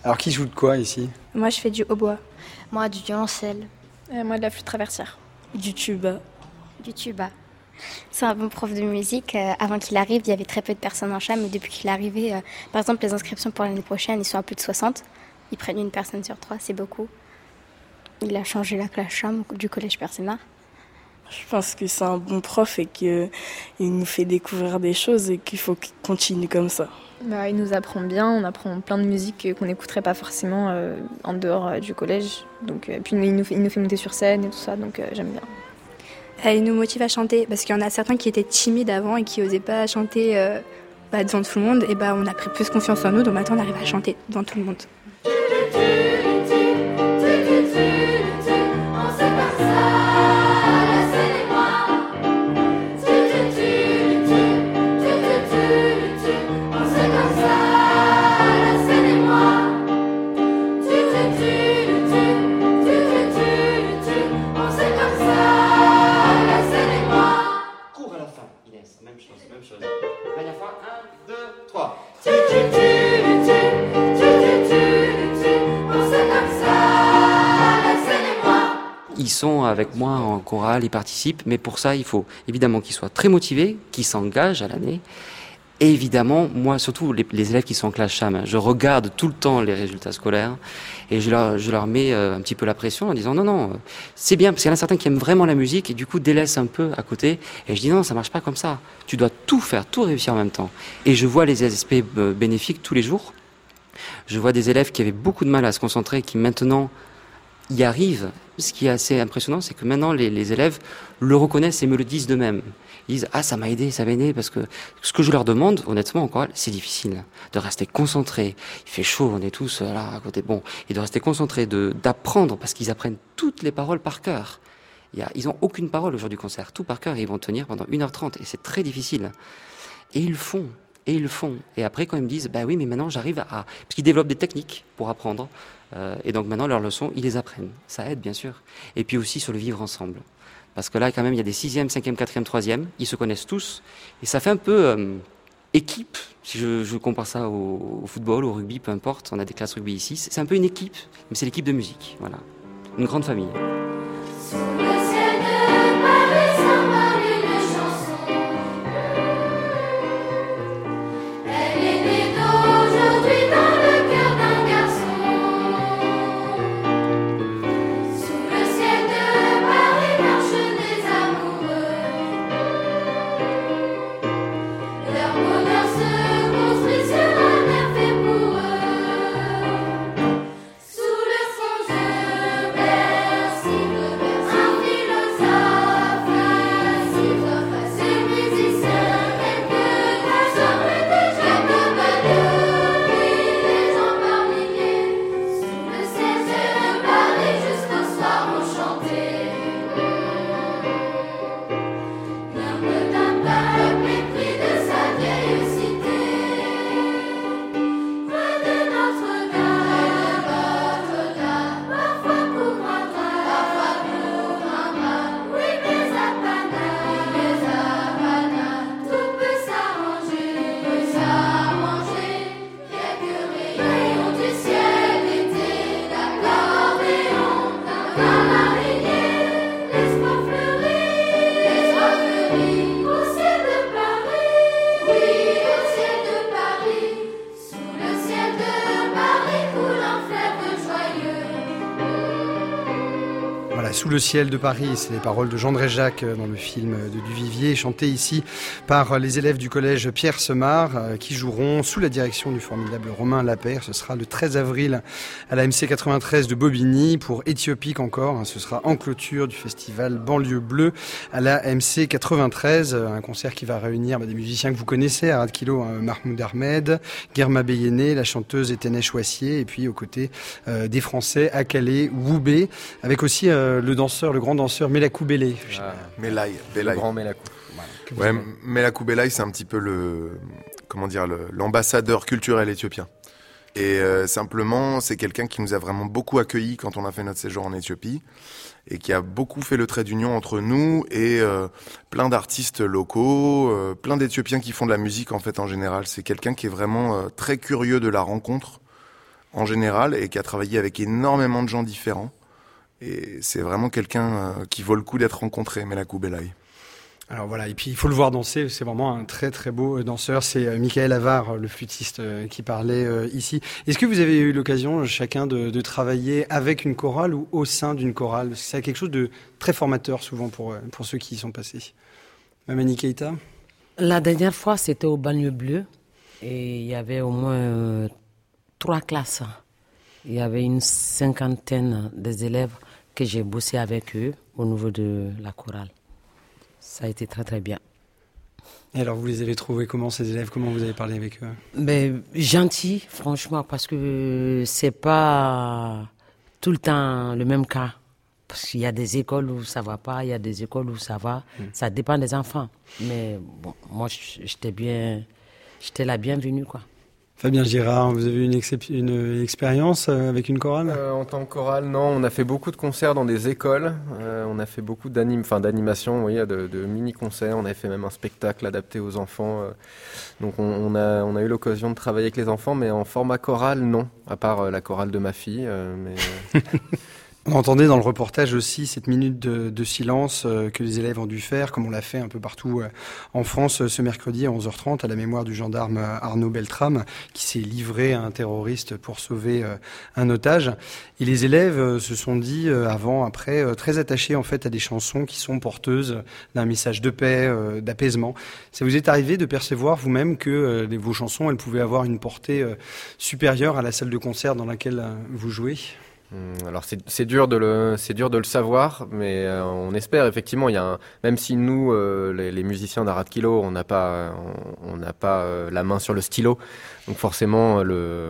Alors qui joue de quoi ici ? Moi, je fais du hautbois. Moi, du violoncelle. Moi, de la flûte traversière. Du tuba. Du tuba. C'est un bon prof de musique. Avant qu'il arrive, il y avait très peu de personnes en cham, mais depuis qu'il est arrivé, par exemple, les inscriptions pour l'année prochaine, ils sont à plus de 60. Ils prennent une personne sur 3, c'est beaucoup. Il a changé la classe cham du collège Pierre Semard. Je pense que c'est un bon prof et qu'il nous fait découvrir des choses et qu'il faut qu'il continue comme ça. Il nous apprend bien, on apprend plein de musiques qu'on n'écouterait pas forcément en dehors du collège. Donc, puis il nous fait monter sur scène et tout ça, donc j'aime bien. Il nous motive à chanter, parce qu'il y en a certains qui étaient timides avant et qui n'osaient pas chanter devant tout le monde. Et on a pris plus confiance en nous, donc maintenant on arrive à chanter devant tout le monde. Ils sont avec moi en chorale, ils participent, mais pour ça, il faut évidemment qu'ils soient très motivés, qu'ils s'engagent à l'année. Et évidemment, moi, surtout les élèves qui sont en classe cham, je regarde tout le temps les résultats scolaires et je leur mets un petit peu la pression en disant non, c'est bien, parce qu'il y en a certains qui aiment vraiment la musique et du coup délaissent un peu à côté. Et je dis non, ça marche pas comme ça. Tu dois tout faire, tout réussir en même temps. Et je vois les aspects bénéfiques tous les jours. Je vois des élèves qui avaient beaucoup de mal à se concentrer, qui maintenant y arrivent. Ce qui est assez impressionnant, c'est que maintenant les élèves le reconnaissent et me le disent d'eux-mêmes. Ils disent ça m'a aidé, ça m'a aidé, parce que ce que je leur demande, honnêtement, encore, c'est difficile de rester concentré. Il fait chaud, on est tous là à côté. Bon, et de rester concentré, d'apprendre, parce qu'ils apprennent toutes les paroles par cœur. Ils ont aucune parole au jour du concert, tout par cœur, et ils vont tenir pendant 1h30, et c'est très difficile. Et ils le font. Et après, quand ils me disent, oui, mais maintenant j'arrive à... Parce qu'ils développent des techniques pour apprendre. Et donc maintenant, leurs leçons, ils les apprennent. Ça aide, bien sûr. Et puis aussi sur le vivre ensemble. Parce que là, quand même, il y a des 6e, 5e, 4e, 3e. Ils se connaissent tous. Et ça fait un peu équipe. Si je compare ça au football, au rugby, peu importe. On a des classes rugby ici. C'est un peu une équipe. Mais c'est l'équipe de musique. Voilà. Une grande famille. Sous le ciel de Paris, c'est les paroles de Jean Dréjac dans le film de Duvivier, chantées ici par les élèves du collège Pierre Semard qui joueront sous la direction du formidable Romain Lapeyre. Ce sera le 13 avril à la MC 93 de Bobigny pour Éthiopique encore. Ce sera en clôture du festival Banlieue Bleue à la MC 93. Un concert qui va réunir des musiciens que vous connaissez, Arad Kilo, Mahmoud Ahmed, Guerma Beyene, la chanteuse Étene Choissier, et puis aux côtés des Français Akale Woubé, avec aussi le grand danseur Melakou Belay. Melay. Le grand Melakou. Ouais, Melakou Belay, c'est un petit peu l'ambassadeur culturel éthiopien. Et simplement, c'est quelqu'un qui nous a vraiment beaucoup accueillis quand on a fait notre séjour en Éthiopie et qui a beaucoup fait le trait d'union entre nous et plein d'artistes locaux, plein d'Éthiopiens qui font de la musique en fait en général. C'est quelqu'un qui est vraiment très curieux de la rencontre en général et qui a travaillé avec énormément de gens différents. Et c'est vraiment quelqu'un qui vaut le coup d'être rencontré, Melakou Belay. Alors voilà, et puis il faut le voir danser, c'est vraiment un très très beau danseur, c'est Michael Avar, le flûtiste qui parlait ici. Est-ce que vous avez eu l'occasion chacun de travailler avec une chorale ou au sein d'une chorale? Parce que c'est quelque chose de très formateur souvent pour ceux qui y sont passés. Mamani Keita? La dernière fois, c'était au Banlieue Bleu et il y avait au moins 3 classes. Il y avait une 50aine des élèves que j'ai bossé avec eux au niveau de la chorale. Ça a été très très bien. Et alors vous les avez trouvés comment ces élèves? Comment vous avez parlé avec eux? Ben, gentils, franchement, parce que c'est pas tout le temps le même cas. Parce qu'il y a des écoles où ça va pas, il y a des écoles où ça va. Ça dépend des enfants. Mais bon, moi j'étais la bienvenue, quoi. Fabien Girard, vous avez eu une expérience avec une chorale? En tant que chorale, non. On a fait beaucoup de concerts dans des écoles. On a fait beaucoup d'animations, oui, de mini-concerts. On avait fait même un spectacle adapté aux enfants. Donc on a eu l'occasion de travailler avec les enfants, mais en format chorale, non. À part la chorale de ma fille. On entendait dans le reportage aussi cette minute de silence que les élèves ont dû faire, comme on l'a fait un peu partout en France ce mercredi à 11h30 à la mémoire du gendarme Arnaud Beltrame qui s'est livré à un terroriste pour sauver un otage. Et les élèves se sont dit avant, après, très attachés en fait à des chansons qui sont porteuses d'un message de paix, d'apaisement. Ça vous est arrivé de percevoir vous-même que vos chansons, elles pouvaient avoir une portée supérieure à la salle de concert dans laquelle vous jouez ? Alors c'est dur de le savoir, mais on espère effectivement. Même si nous, les musiciens d'Arat Kilo, on n'a pas la main sur le stylo, donc forcément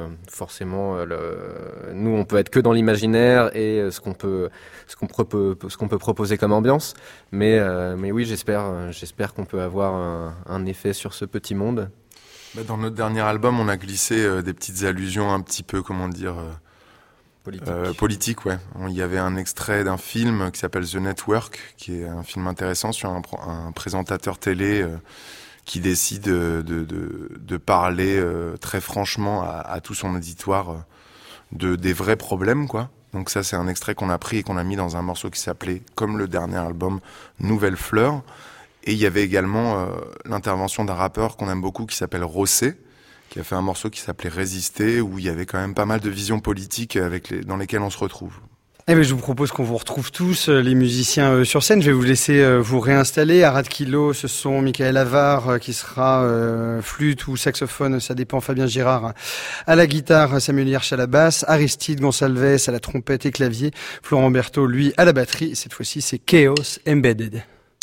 nous on peut être que dans l'imaginaire et ce qu'on peut proposer comme ambiance. Mais oui, j'espère qu'on peut avoir un effet sur ce petit monde. Dans notre dernier album, on a glissé des petites allusions un petit peu, comment dire. Politique, ouais. Il y avait un extrait d'un film qui s'appelle The Network, qui est un film intéressant sur un présentateur télé qui décide de parler très franchement à tout son auditoire des vrais problèmes, quoi. Donc ça, c'est un extrait qu'on a pris et qu'on a mis dans un morceau qui s'appelait, comme le dernier album, Nouvelle Fleur. Et il y avait également l'intervention d'un rappeur qu'on aime beaucoup qui s'appelle Rossé, qui a fait un morceau qui s'appelait Résister, où il y avait quand même pas mal de visions politiques dans lesquelles on se retrouve. Eh bien, je vous propose qu'on vous retrouve tous, les musiciens sur scène. Je vais vous laisser vous réinstaller. Arat Kilo, ce sont Michael Avar qui sera flûte ou saxophone, ça dépend. Fabien Girard à la guitare, Samuel Hirsch à la basse, Aristide Gonçalves à la trompette et clavier, Florent Berthaud, lui, à la batterie. Cette fois-ci, c'est Chaos Embedded.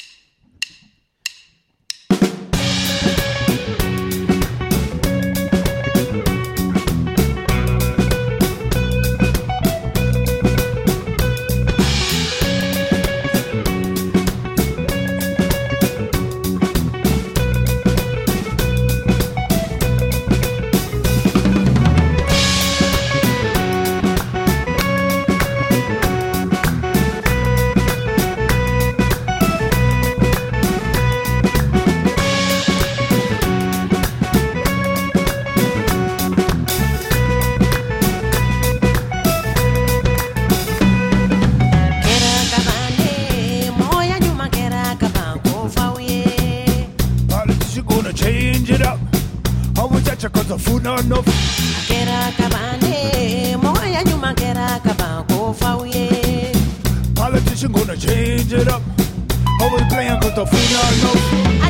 Politician gonna change it up. Always playing 'cause the food not enough.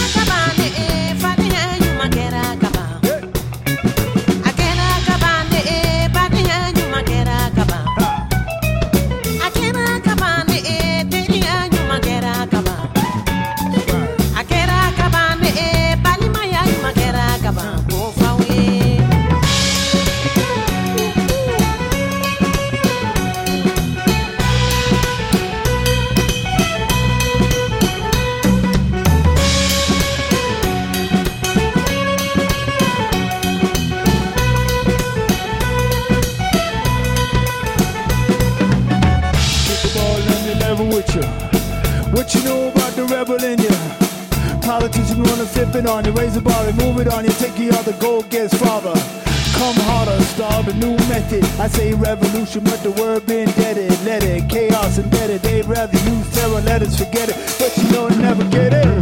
What you know about the rebel in you? Politician wanna flip it on you, raise the bar and move it on you, take you out the gold gets father. come harder, start a new method. I say revolution, but the word been deaded. Let it, chaos embedded. They'd rather use terror, let us forget it. But you know, never get it.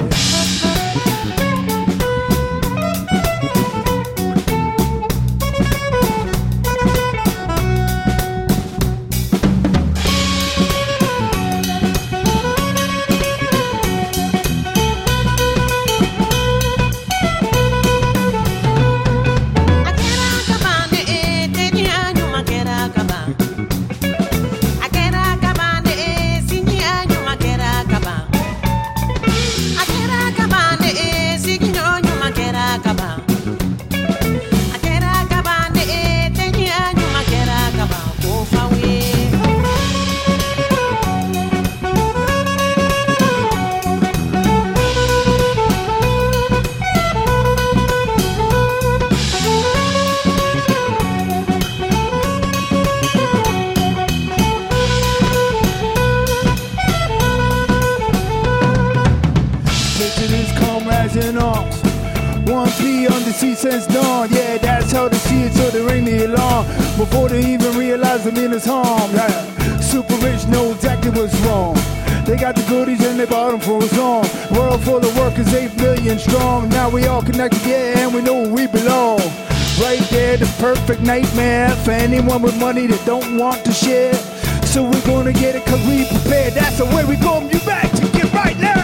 Since dawn, yeah, that's how they see it, so they ring the alarm before they even realize the mean is harm. Yeah. Super rich know exactly what's wrong. They got the goodies and they bought them for us on. World full of workers, 8 million strong. Now we all connected, yeah, and we know where we belong. Right there, the perfect nightmare for anyone with money that don't want to share. So we're gonna get it cause we prepared. That's the way we go, you back to get right now.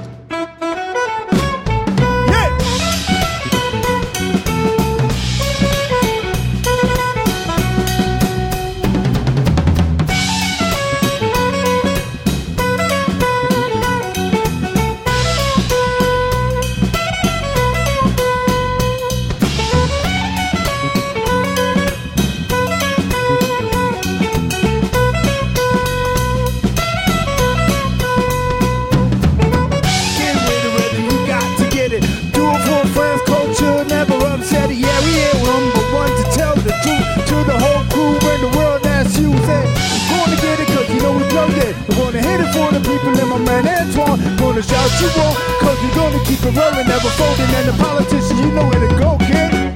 Shout you won't, cause you're gonna keep it rolling, never folding, and the politicians, you know where to go, kid.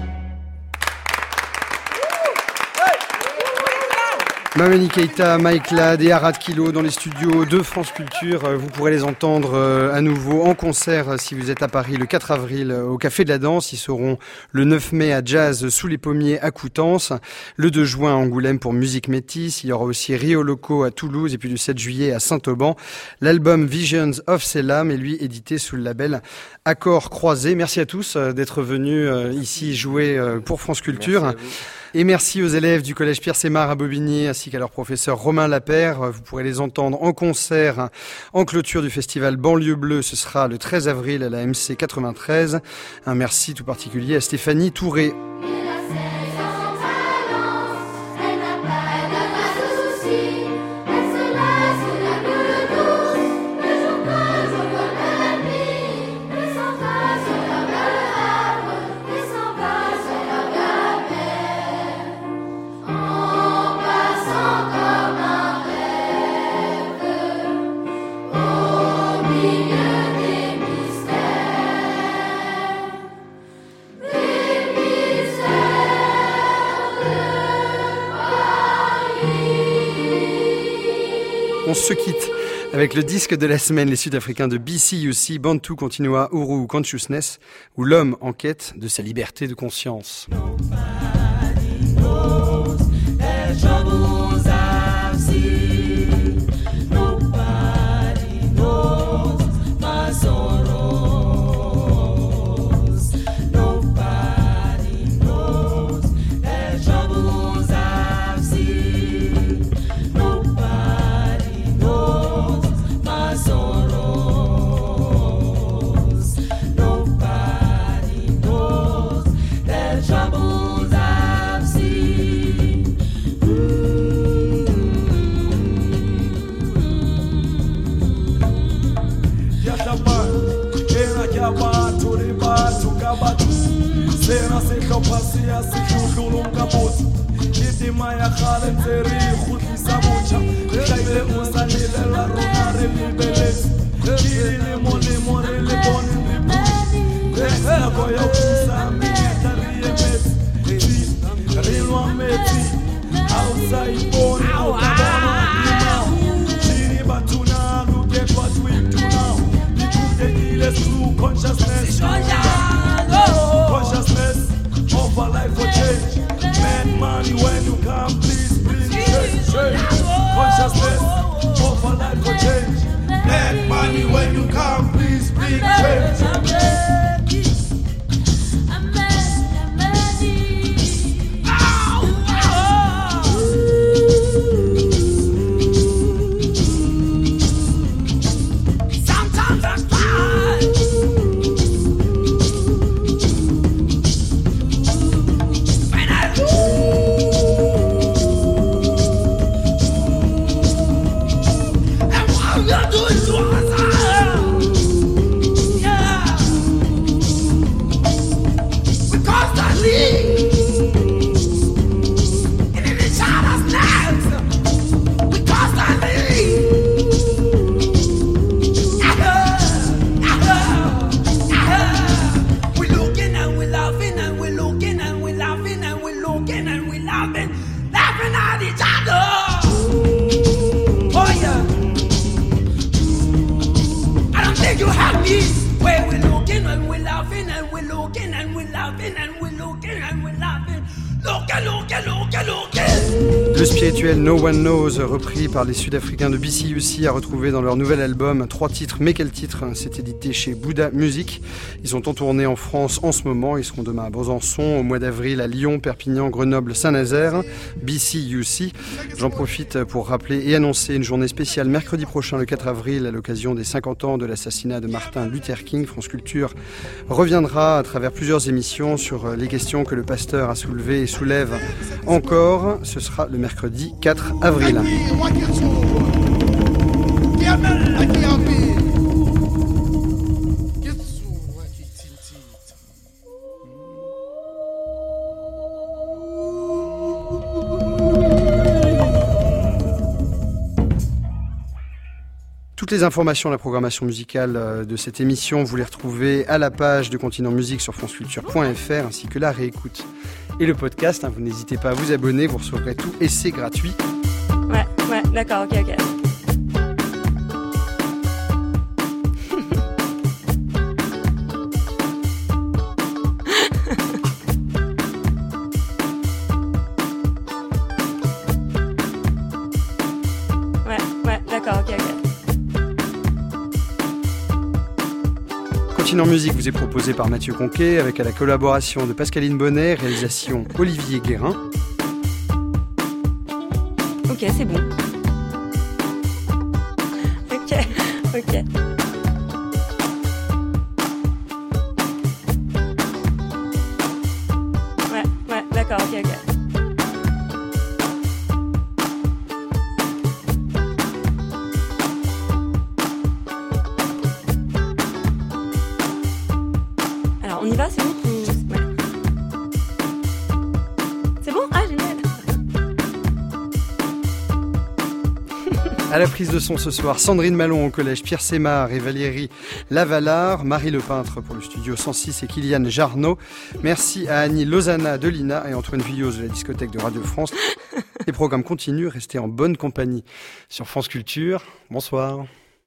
Mamani Keita, Mike Ladd et Arad Kilo dans les studios de France Culture. Vous pourrez les entendre à nouveau en concert si vous êtes à Paris le 4 avril au Café de la Danse. Ils seront le 9 mai à Jazz sous les pommiers à Coutances, le 2 juin à Angoulême pour Musique Métis. Il y aura aussi Rio Loco à Toulouse et puis le 7 juillet à Saint-Auban. L'album Visions of Selam est lui édité sous le label Accords Croisés. Merci à tous d'être venus ici jouer pour France Culture. Et merci aux élèves du collège Pierre Sémard à Bobigny ainsi qu'à leur professeur Romain Lapère. Vous pourrez les entendre en concert en clôture du festival Banlieue Bleue. Ce sera le 13 avril à la MC 93. Un merci tout particulier à Stéphanie Touré. On se quitte avec le disque de la semaine, les Sud-Africains de BCUC, Bantu Continua Uru Consciousness, où l'homme en quête de sa liberté de conscience. Sena se hlopha ya sehlohlolo ka botse ke tema ya kgale ntse re kgutlisa botjha re hlaile o sa lelela rona re lebeletse ke le molemo re le bone re push re nako ya ho thusa menyetla re emetse side bone. Look at Genie Batuna, look at what we do now. The truth they kill us through consciousness. Consciousness of a life for change. Man, money, when you come, please bring change. Consciousness of a life for change. Man, money, when you come, please bring change. Le spirituel No One Knows, repris par les Sud-Africains de BCUC, à retrouver dans leur nouvel album. 3 titres, mais quel titre? C'est édité chez Bouddha Music. Ils sont en tournée en France en ce moment. Ils seront demain à Besançon, au mois d'avril à Lyon, Perpignan, Grenoble, Saint-Nazaire. BCUC. J'en profite pour rappeler et annoncer une journée spéciale mercredi prochain, le 4 avril, à l'occasion des 50 ans de l'assassinat de Martin Luther King. France Culture reviendra à travers plusieurs émissions sur les questions que le pasteur a soulevées et soulève encore. Ce sera le mercredi 4 avril. Toutes les informations, la programmation musicale de cette émission, vous les retrouvez à la page de Continent Musique sur franceculture.fr, ainsi que la réécoute et le podcast. Vous n'hésitez pas à vous abonner, vous recevrez tout et c'est gratuit. Ouais, d'accord, ok. Ouais, d'accord, ok. Continent Musique vous est proposé par Mathieu Conquet, avec à la collaboration de Pascaline Bonnet, réalisation Olivier Guérin. Ok, c'est bon. Ok. Ouais, d'accord, ok. Alors, on y va, c'est bon? Ouais. C'est bon? Ah, génial. À la prise de son ce soir, Sandrine Malon au collège Pierre Sémard et Valérie Lavalard, Marie Lepeintre pour le studio 106 et Kylian Jarno. Merci à Annie Lozana de l'INA et Antoine Villios de la discothèque de Radio France. Les programmes continuent, restez en bonne compagnie sur France Culture. Bonsoir.